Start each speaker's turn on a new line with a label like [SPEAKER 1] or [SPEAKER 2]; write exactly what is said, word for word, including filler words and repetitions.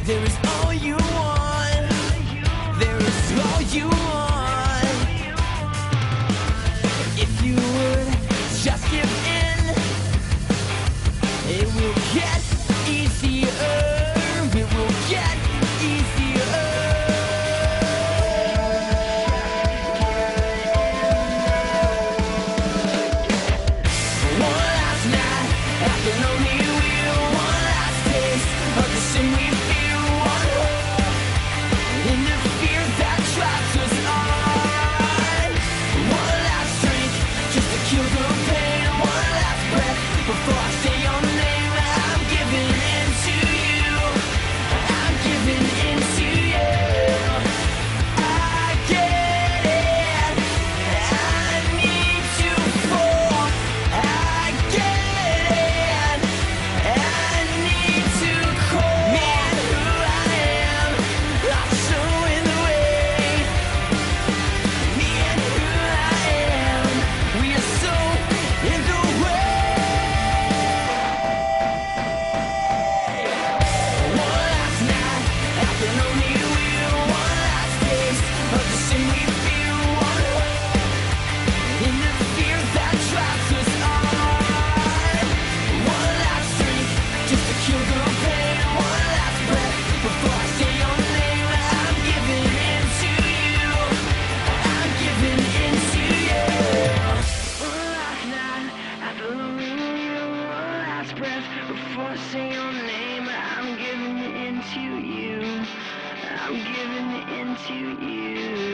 [SPEAKER 1] There is all you want. There is all you want. If you would just give in, it will get easier. It will get easier. One last night after lonely wheel, one last taste of the sin we feel, one hope in the fear that traps us on. One last drink just to kill the pain, one last breath before I say your name. I'm giving in to you. I'm giving in to you. I get it. I need to fall. I get it. I need to call me and who I am. I'm showing the way. Me and who I am. We are so in the way. One last night after lonely wheel, one last taste of the sin we feel, one hope in the fear that traps us on. One last drink just to kill the pain, one last breath before I say your name. I'm giving in to you. I'm giving in to you. One last night after lonely wheel, one last breath before I say your name. I'm giving in to you. I'm giving in to you.